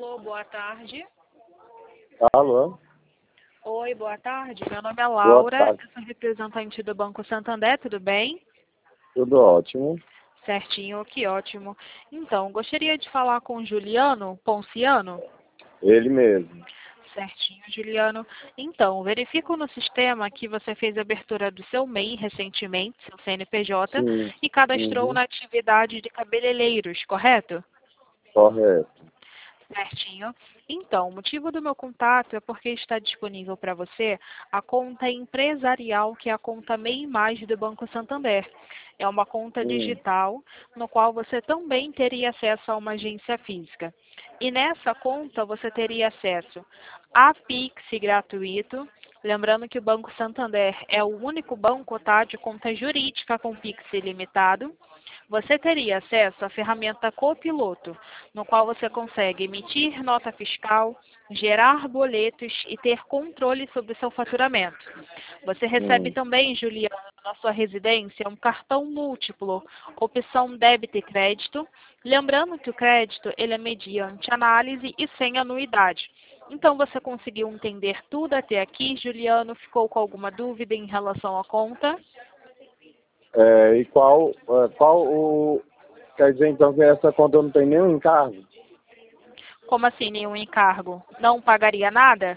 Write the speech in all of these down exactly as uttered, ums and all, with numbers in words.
Alô, boa tarde. Alô? Oi, boa tarde. Meu nome é Boa Laura, tarde. eu sou representante do Banco Santander, tudo bem? Tudo ótimo. Certinho, que ótimo. Então, gostaria de falar com o Juliano Ponciano. Ele mesmo. Certinho, Juliano. Então, verifico no sistema que você fez a abertura do seu M E I recentemente, seu C N P J, Sim. e cadastrou Uhum. na atividade de cabeleireiros, correto? Correto. Certinho. Então, o motivo do meu contato é porque está disponível para você a conta empresarial, que é a conta M E I Mais do Banco Santander. É uma conta Hum. digital, no qual você também teria acesso a uma agência física. E nessa conta você teria acesso a Pix gratuito. Lembrando que o Banco Santander é o único banco, tá, de conta jurídica com Pix ilimitado. Você teria acesso à ferramenta Copiloto, no qual você consegue emitir nota fiscal, gerar boletos e ter controle sobre o seu faturamento. Você recebe Hum. também, Juliana, na sua residência, um cartão múltiplo, opção débito e crédito. Lembrando que o crédito ele é mediante análise e sem anuidade. Então, você conseguiu entender tudo até aqui, Juliano? Ficou com alguma dúvida em relação à conta? É, e qual, é, qual o... Quer dizer, então, que essa conta não tem nenhum encargo? Como assim, nenhum encargo? Não pagaria nada?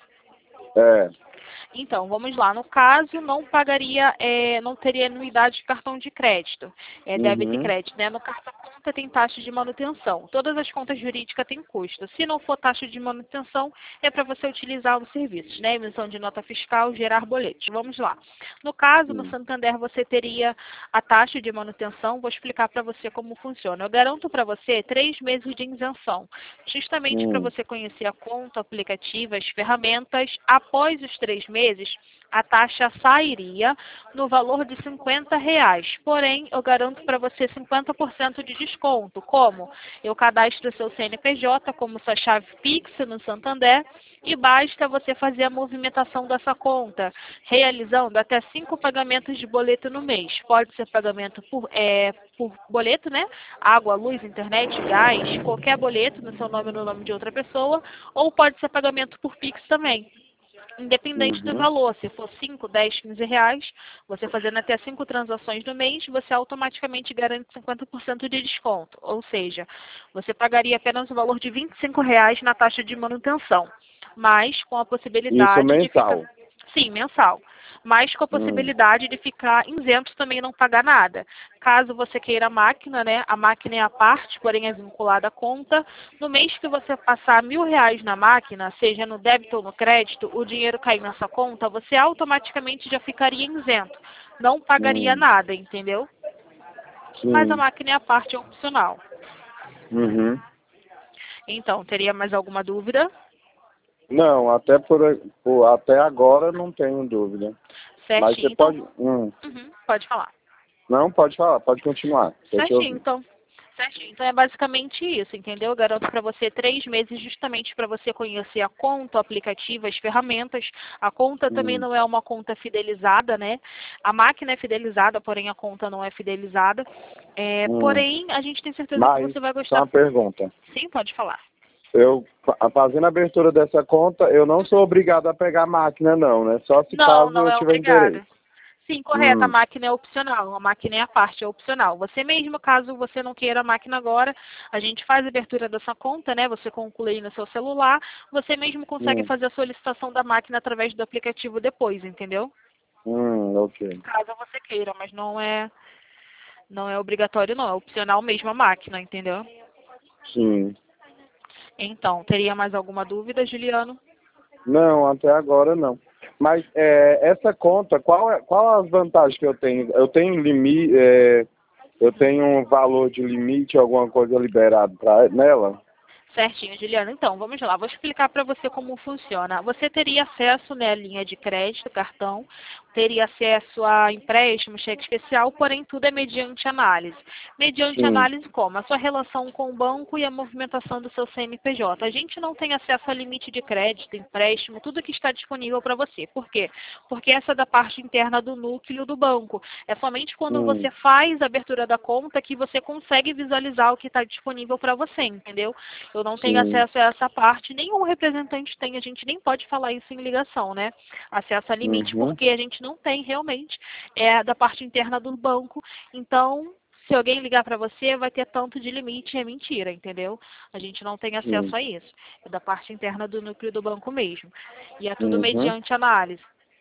É. Então, vamos lá. No caso, não pagaria, é, não teria anuidade de cartão de crédito, é, débito e Uhum. crédito, né? No cartão conta tem taxa de manutenção. Todas as contas jurídicas têm custo. Se não for taxa de manutenção, é para você utilizar os serviços, né? Emissão de nota fiscal, gerar boletos. Vamos lá. No caso, no Hum. Santander, você teria a taxa de manutenção. Vou explicar para você como funciona. Eu garanto para você três meses de isenção, justamente para Hum. você conhecer a conta, o aplicativo, as ferramentas. Após os três meses, a taxa sairia no valor de cinquenta reais. Porém, eu garanto para você cinquenta por cento de desconto. Como? Eu cadastro seu C N P J como sua chave Pix no Santander e basta você fazer a movimentação dessa conta, realizando até cinco pagamentos de boleto no mês. Pode ser pagamento por, é, por boleto, né? Água, luz, internet, gás, qualquer boleto no seu nome ou no nome de outra pessoa, ou pode ser pagamento por Pix também. Independente do Uhum. valor, se for cinco, dez, quinze reais, você fazendo até cinco transações no mês, você automaticamente garante cinquenta por cento de desconto. Ou seja, você pagaria apenas o valor de vinte e cinco reais na taxa de manutenção, mas com a Isso possibilidade de ficar... mensal. Sim, mensal. Mas com a Hum. possibilidade de ficar isento também não pagar nada. Caso você queira a máquina, né? A máquina é à parte, porém é vinculada à conta. No mês que você passar mil reais na máquina, seja no débito ou no crédito, o dinheiro cair na sua conta, você automaticamente já ficaria isento. Não pagaria Hum. nada, entendeu? Mas a Sim. máquina é à parte, é opcional. Uhum. Então, teria mais alguma dúvida? Não, até, por, por, até agora não tenho dúvida. Mas você Certinho. Então, pode... Hum. uhum, pode falar. Não, pode falar, pode continuar. Estou te Certinho, ouvindo. então. Certinho. Então é basicamente isso, entendeu? Eu garanto para você três meses justamente para você conhecer a conta, o aplicativo, as ferramentas. A conta também Hum. não é uma conta fidelizada, né? A máquina é fidelizada, porém a conta não é fidelizada. É, Hum. porém, a gente tem certeza que Mas, você vai só gostar. uma pergunta. Sim, pode falar. Eu, fa- fazendo a abertura dessa conta, eu não sou obrigado a pegar a máquina, não, né? Só se Não, caso não eu é tiver interesse. obrigada. Sim, correto, a Hum. máquina é opcional, a máquina é a parte, é opcional. Você mesmo, caso você não queira a máquina agora, a gente faz a abertura dessa conta, né? Você conclui no seu celular, você mesmo consegue Hum. fazer a solicitação da máquina através do aplicativo depois, entendeu? Hum, ok. Caso você queira, mas não é, não é obrigatório não, é opcional mesmo a máquina, entendeu? Sim. Então, teria mais alguma dúvida, Juliano? Não, até agora não. Mas é, essa conta, qual é, qual as vantagens que eu tenho? Eu tenho limite, é, eu tenho um valor de limite, alguma coisa liberado pra, nela? Certinho, Juliana. Então, vamos lá. Vou explicar para você como funciona. Você teria acesso, né, à linha de crédito, cartão, teria acesso a empréstimo, cheque especial, porém tudo é mediante análise. Mediante Sim. análise como? A sua relação com o banco e a movimentação do seu C N P J. A gente não tem acesso a limite de crédito, empréstimo, tudo que está disponível para você. Por quê? Porque essa é da parte interna do núcleo do banco. É somente quando Hum. você faz a abertura da conta que você consegue visualizar o que está disponível para você, entendeu? Eu não tenho Sim. acesso a essa parte, nenhum representante tem, a gente nem pode falar isso em ligação, né? Acesso a limite, Uhum. porque a gente não tem realmente, é da parte interna do banco. Então, se alguém ligar para você, vai ter tanto de limite, é mentira, entendeu? A gente não tem Sim. acesso a isso. É da parte interna do núcleo do banco mesmo. E é tudo Uhum. mediante análise.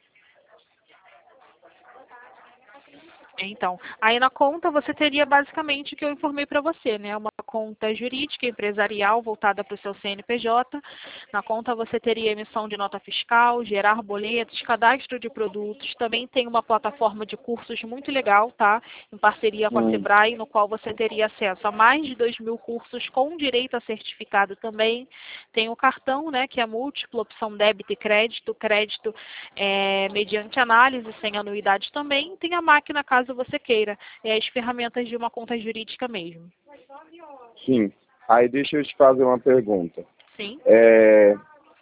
Então, aí na conta você teria basicamente o que eu informei para você, né? Uma conta jurídica, empresarial, voltada para o seu C N P J. Na conta você teria emissão de nota fiscal, gerar boletos, cadastro de produtos. Também tem uma plataforma de cursos muito legal, tá? Em parceria com a Hum. Sebrae, no qual você teria acesso a mais de dois mil cursos com direito a certificado também. Tem o cartão, né? Que é múltipla, opção débito e crédito. Crédito é, mediante análise, sem anuidade também. Tem a máquina, caso você queira. É as ferramentas de uma conta jurídica mesmo. Sim. Aí deixa eu te fazer uma pergunta. Sim. É,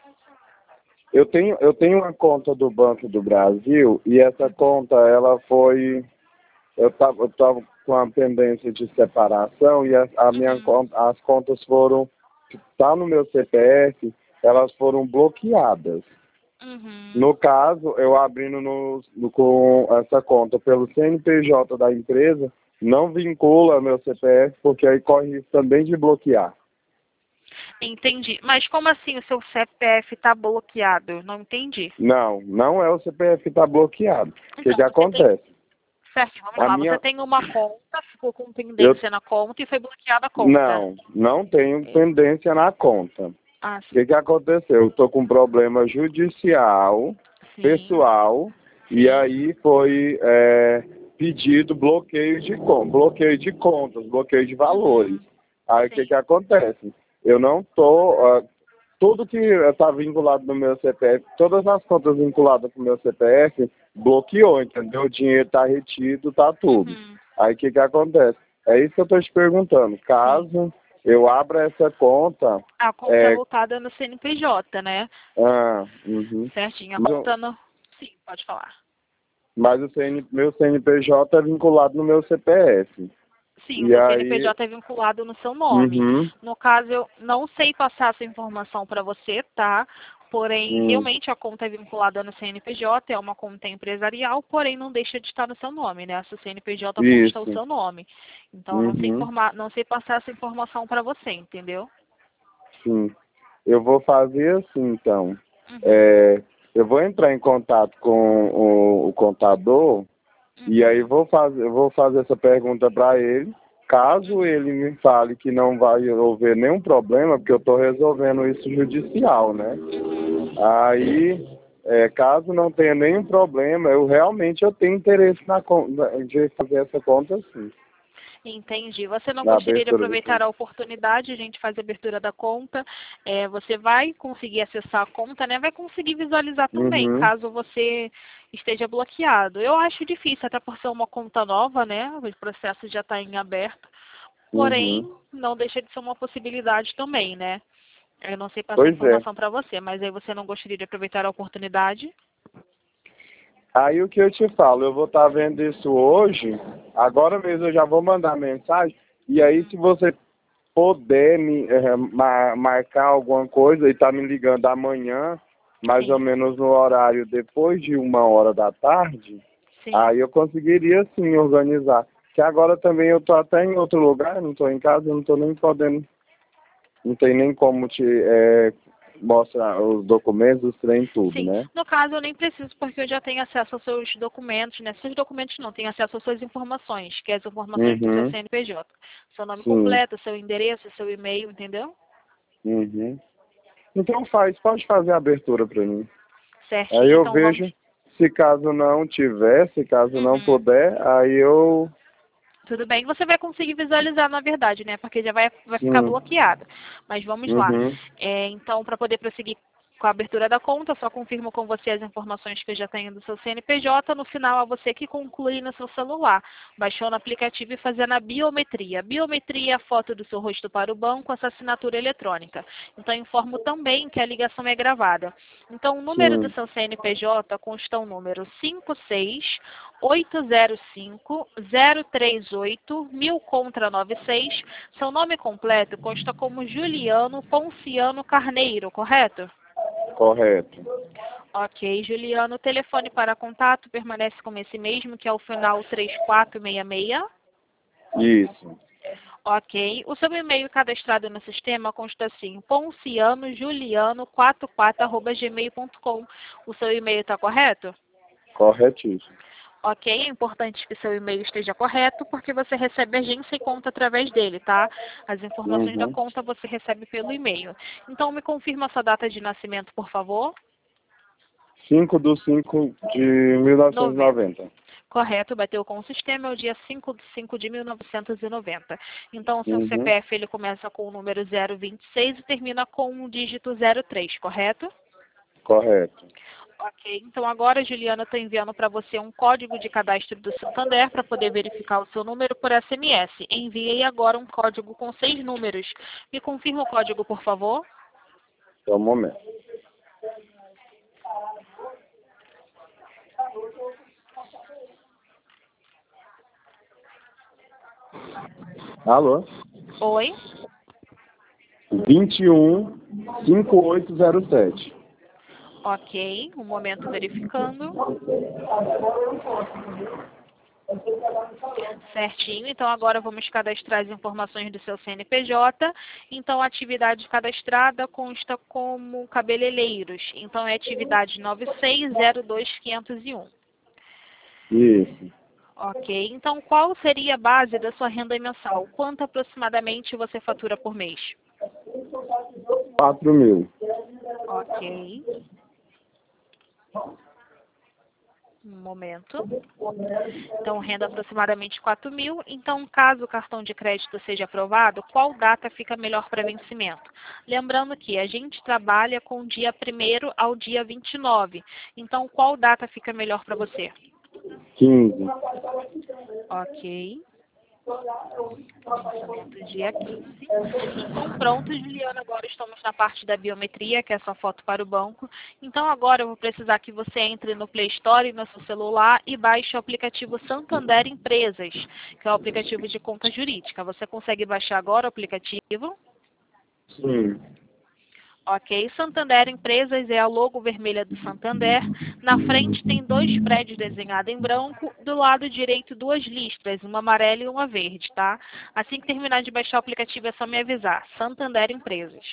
eu tenho eu tenho uma conta do Banco do Brasil e essa conta ela foi eu estava eu tava com a pendência de separação e a, a minha Uhum. conta, as contas foram que tá no meu C P F, elas foram bloqueadas. Uhum. No caso, eu abrindo no, no, com essa conta pelo C N P J da empresa, não vincula meu C P F, porque aí corre risco também de bloquear. Entendi. Mas como assim o seu C P F está bloqueado? Não entendi. Não, não é o C P F que está bloqueado. O que, Então, que você tem... acontece? Certo, vamos A lá. Você minha. tem uma conta, ficou com Eu, pendência na conta e foi bloqueada a conta. não, não tenho pendência na conta. Ah, O que, que aconteceu? Eu estou com um problema judicial, sim. pessoal, e aí foi é, pedido bloqueio de contas, bloqueio de contas, bloqueio de valores. Aí o que, Sim. que acontece? Eu não estou. Uh, tudo que está vinculado no meu C P F, todas as contas vinculadas com o meu C P F, bloqueou, entendeu? O dinheiro está retido, está tudo. Uhum. Aí o que, que acontece? É isso que eu estou te perguntando. Caso eu abra essa conta. A conta é É, voltada no C N P J, né? ah, uhum. Certinho. A Não, conta no... Sim, pode falar. mas o C N, meu C N P J é vinculado no meu C P F. Sim, o E seu aí, C N P J é vinculado no seu nome. uhum, No caso, eu não sei passar essa informação para você, tá? Porém, hum, realmente a conta é vinculada no C N P J, é uma conta empresarial, porém não deixa de estar no seu nome, né? Se o C N P J consta o isso, seu nome. Então, eu não sei uhum, informar, não sei passar essa informação para você, entendeu? sim. Eu vou fazer assim, então. Uhum, É, eu vou entrar em contato com o, o contador e aí uhum, vou fazer, eu vou fazer essa pergunta para ele. Caso ele me fale que não vai haver nenhum problema, porque eu estou resolvendo isso judicial, né? uhum. Aí, é, caso não tenha nenhum problema, eu realmente eu tenho interesse na conta, de fazer essa conta sim, Entendi. Você não na gostaria de abertura da aproveitar conta. a oportunidade, a gente faz a abertura da conta, é, você vai conseguir acessar a conta, né? Vai conseguir visualizar também, Uhum, caso você esteja bloqueado. Eu acho difícil, até por ser uma conta nova, né? O processo já está em aberto. uhum. Porém, não deixa de ser uma possibilidade também, né? Eu não sei passar Pois é. informação para você, mas aí você não gostaria de aproveitar a oportunidade? Aí o que eu te falo, eu vou estar vendo isso hoje, agora mesmo eu já vou mandar mensagem, e aí se você puder me eh, mar- marcar alguma coisa e tá me ligando amanhã, mais ou Sim, menos no horário depois de uma hora da tarde, sim. aí eu conseguiria sim organizar. Que agora também eu tô até em outro lugar, não tô em casa, não tô nem podendo, não tem nem como te eh, mostrar os documentos, os trem, tudo, Sim, né? no caso eu nem preciso porque eu já tenho acesso aos seus documentos, né? Seus documentos não, tenho acesso às suas informações, que é as informações do seu Uhum, C N P J. Seu nome sim, completo, seu endereço, seu e-mail, entendeu? uhum. Então faz, pode fazer a abertura para mim. Aí Certinho, eu então vamos. vejo, se caso não tiver, se caso não Uhum. puder, aí eu, Tudo bem, você vai conseguir visualizar na verdade, né? Porque já vai, vai ficar sim, bloqueado. Mas vamos lá. uhum, É, então, para poder prosseguir Com a abertura da conta, só confirmo com você as informações que eu já tenho do seu C N P J. No final, é você que conclui no seu celular, baixando o aplicativo e fazendo a biometria. A biometria é a foto do seu rosto para o banco, essa assinatura eletrônica. Então, informo também que a ligação é gravada. Então, o número do Sim. seu C N P J consta o número cinco seis oito zero cinco zero três oito mil contra nove seis. Seu nome completo consta como Juliano Ponciano Carneiro, correto? Correto. Ok, Juliano, o telefone para contato permanece como esse mesmo, que é o final três quatro seis seis. Isso. Ok, o seu e-mail cadastrado no sistema consta assim, poncianojuliano quarenta e quatro arroba gmail ponto com. O seu e-mail está correto? Corretíssimo. Ok, é importante que seu e-mail esteja correto, porque você recebe agência e conta através dele, tá? As informações da Uhum. conta você recebe pelo e-mail. Então, me confirma a sua data de nascimento, por favor. cinco de cinco de mil novecentos e Novembro. noventa. Correto, bateu com o sistema, é o dia cinco de cinco de mil novecentos e noventa. Então, o seu Uhum. C P F ele começa com o número zero vinte e seis e termina com o dígito zero três, correto? Correto. Ok, então agora, Juliana, eu estou enviando para você um código de cadastro do Santander para poder verificar o seu número por S M S. Enviei agora um código com seis números. Me confirma o código, por favor. Só um momento. Alô? Oi. vinte e um, cinquenta e oito zero sete. Ok, um momento verificando. Certinho, então agora vamos cadastrar as informações do seu C N P J. Então a atividade cadastrada consta como cabeleireiros. Então é atividade nove seis zero dois quinhentos e um. Isso. Ok, então qual seria a base da sua renda mensal? Quanto aproximadamente você fatura por mês? quatro mil. Ok. Um momento. Então, renda aproximadamente quatro mil. Então, caso o cartão de crédito seja aprovado, qual data fica melhor para vencimento? Lembrando que a gente trabalha com o dia primeiro ao dia vinte e nove. Então, qual data fica melhor para você? quinze. Ok. Lançamento dia quinze. Então, pronto, Juliana, agora estamos na parte da biometria, que é essa foto para o banco. Então, agora eu vou precisar que você entre no Play Store, no seu celular, e baixe o aplicativo Santander Empresas, que é o aplicativo de conta jurídica. Você consegue baixar agora o aplicativo? Sim. Ok, Santander Empresas é a logo vermelha do Santander. Na frente tem dois prédios desenhados em branco. Do lado direito, duas listras, uma amarela e uma verde, tá? Assim que terminar de baixar o aplicativo, é só me avisar. Santander Empresas.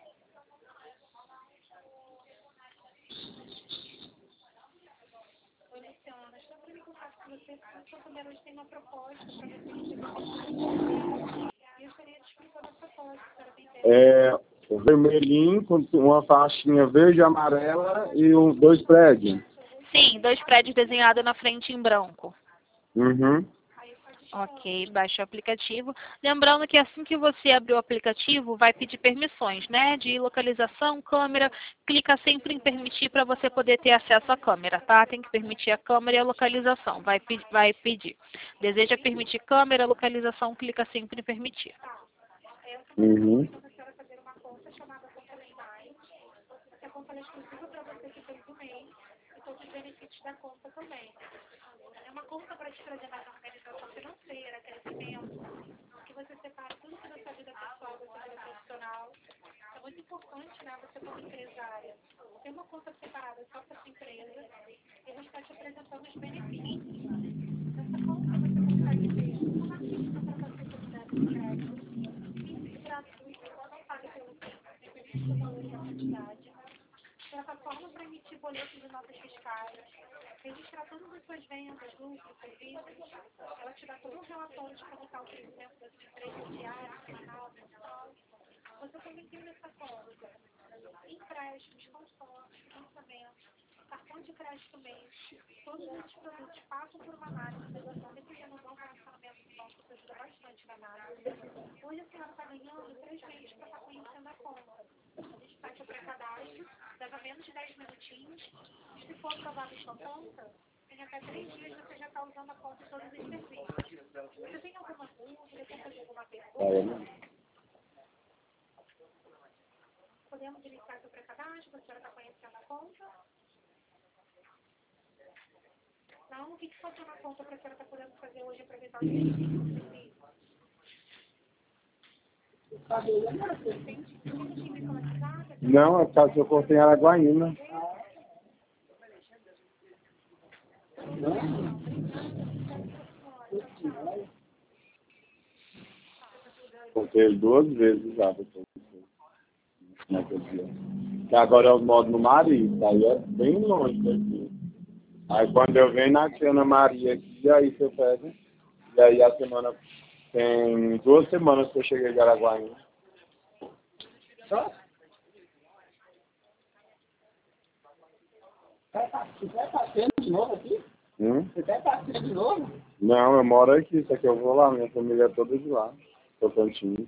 É, o vermelhinho com uma faixinha verde e amarela e um, dois prédios. Sim, dois prédios desenhados na frente em branco. Uhum. Ok, baixa o aplicativo. Lembrando que assim que você abrir o aplicativo, vai pedir permissões, né? De localização, câmera. Clica sempre em permitir para você poder ter acesso à câmera, tá? Tem que permitir a câmera e a localização. Vai, pe- vai pedir. Deseja permitir câmera, localização, clica sempre em permitir. Uhum. leva menos de dez minutinhos. Se for aprovado sua conta, em até três dias você já está usando a conta de todos os serviços. Você tem alguma dúvida, quer fazer alguma pergunta? Podemos iniciar seu pré-cadastro, a senhora está conhecendo a conta? Não, o que que faltou na conta para a senhora estar podendo fazer hoje, aproveitar o serviço? Não, é por causa que eu cortei em Araguaína. Cortei duas vezes já. Que agora eu moro no Marista, aí é bem longe daqui. Aí quando eu venho na tia Ana Maria aqui, aí você pega. E aí a semana, tem duas semanas que eu cheguei de Araguaína. Só? Você quer passeando de novo aqui? Hum? Você quer passeando de novo? Não, eu moro aqui, só que eu vou lá, minha família é toda de lá. Tocantins.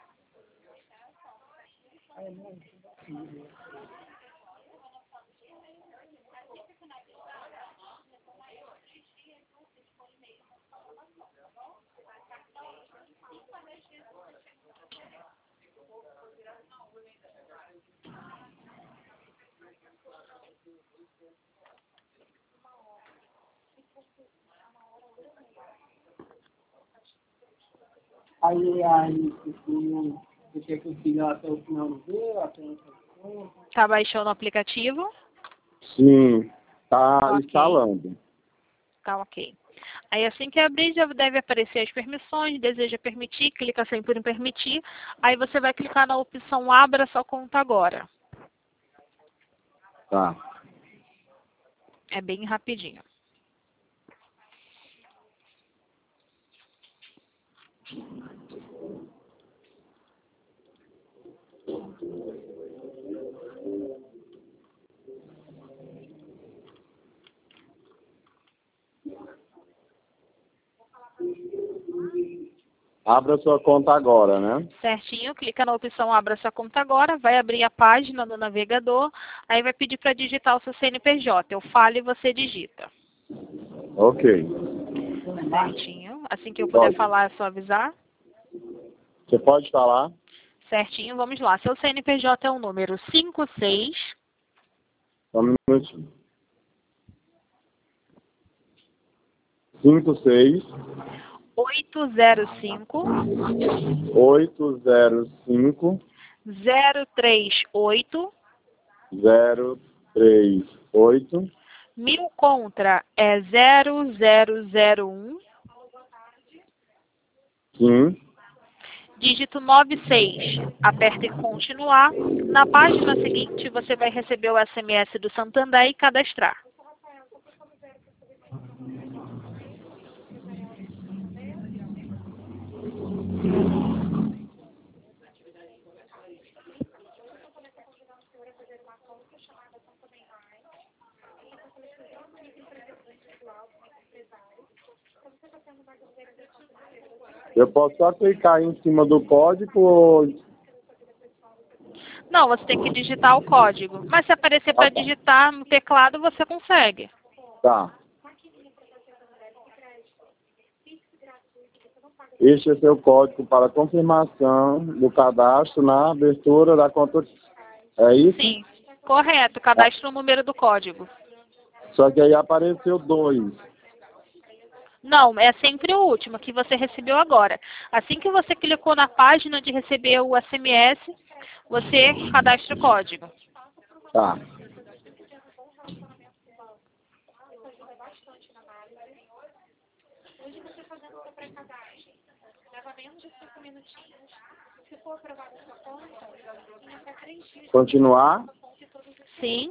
Aí, aí, você quer que eu siga até o final do dia, até o final? Tá baixando o aplicativo? Sim, tá Ok. instalando. Tá ok. Aí assim que abrir, já deve aparecer as permissões, deseja permitir, clica sempre em permitir. Aí você vai clicar na opção abra sua conta agora. Tá. É bem rapidinho. Abra sua conta agora, né? Certinho, clica na opção abra sua conta agora, vai abrir a página no navegador, aí vai pedir para digitar o seu C N P J. Eu falo e você digita. Ok. Certinho. Assim que eu puder Pode. falar, é só avisar. Você pode falar? Certinho, vamos lá. Seu C N P J é o número cinco seis... Só um minutinho. cinco seis oito zero cinco, oito zero cinco zero três oito. zero três oito. Mil contra é zero zero zero um. Sim. Dígito noventa e seis. Aperte em continuar. Na página seguinte, você vai receber o S M S do Santander e cadastrar. Eu posso só clicar em cima do código ou... Não, você tem que digitar o código. Mas se aparecer para Ah, tá. digitar no teclado, você consegue. Tá. Este é seu código para confirmação do cadastro na abertura da conta. É isso? Sim, correto. Cadastre o número do código. Só que aí apareceu dois. Não, é sempre o último, que você recebeu agora. Assim que você clicou na página de receber o S M S, você cadastra o código. Tá. Hoje você fazendo o seu pré-cadastro, leva menos de cinco minutinhos. Se for aprovado a sua conta, em até três dias. Continuar? Sim.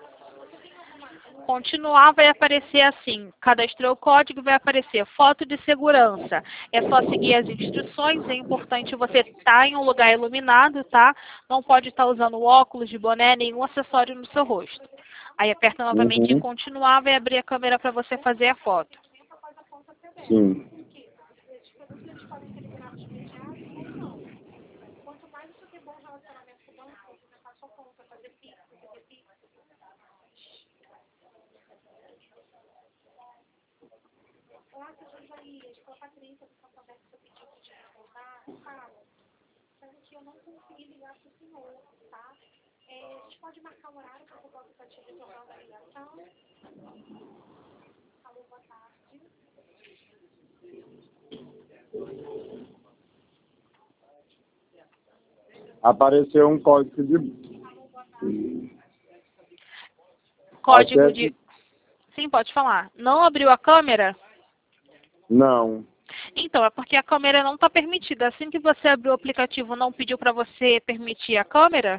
Continuar vai aparecer assim, cadastrou o código, vai aparecer foto de segurança. É só seguir as instruções, é importante você estar em um lugar iluminado, tá? Não pode estar usando óculos de boné, nenhum acessório no seu rosto. Aí aperta novamente em Uhum. continuar, vai abrir a câmera para você fazer a foto. Sim. Olá, seu Isaías, com a Patrícia do Santander, que você pediu para te retornar, fala. Sendo que eu não consegui ligar para o senhor, tá? É, a gente pode marcar um horário para que eu possa estar te retornando a ligação? Alô, boa tarde. Apareceu um código de... Código Acesse... de... Sim, pode falar. Não abriu a câmera? Não. Então, é porque a câmera não está permitida. Assim que você abriu o aplicativo, não pediu para você permitir a câmera?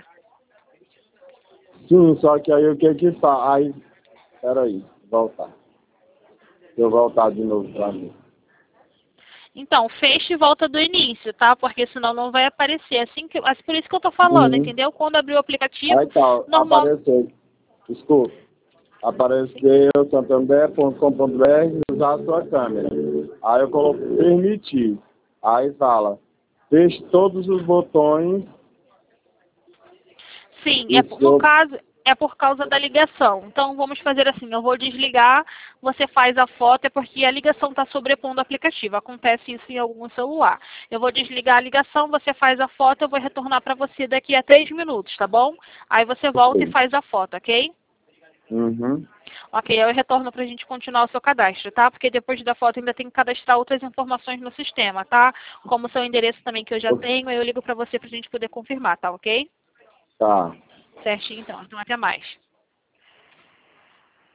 Sim, só que aí o que que tá? Aí, peraí, voltar. Deixa eu voltar de novo pra mim. Então, fecha e volta do início, tá? Porque senão não vai aparecer. Assim que, é por isso que eu tô falando, Uhum. entendeu? Quando abrir o aplicativo, Aí tá, normal... apareceu. Desculpa. Apareceu santander ponto com ponto br, usar a sua câmera. Aí eu coloco permitir. Aí fala, feche todos os botões. Sim, E é, por- no so... caso, é por causa da ligação. Então, vamos fazer assim, eu vou desligar, você faz a foto, é porque a ligação está sobrepondo o aplicativo. Acontece isso em algum celular. Eu vou desligar a ligação, você faz a foto, eu vou retornar para você daqui a três minutos, tá bom? Aí você volta e faz a foto, ok? Uhum. Ok, eu retorno para a gente continuar o seu cadastro, tá? Porque depois da foto ainda tem que cadastrar outras informações no sistema, tá? Como o seu endereço também que eu já tenho, eu ligo para você para a gente poder confirmar, tá ok? Tá. Certinho, então. Então, até mais.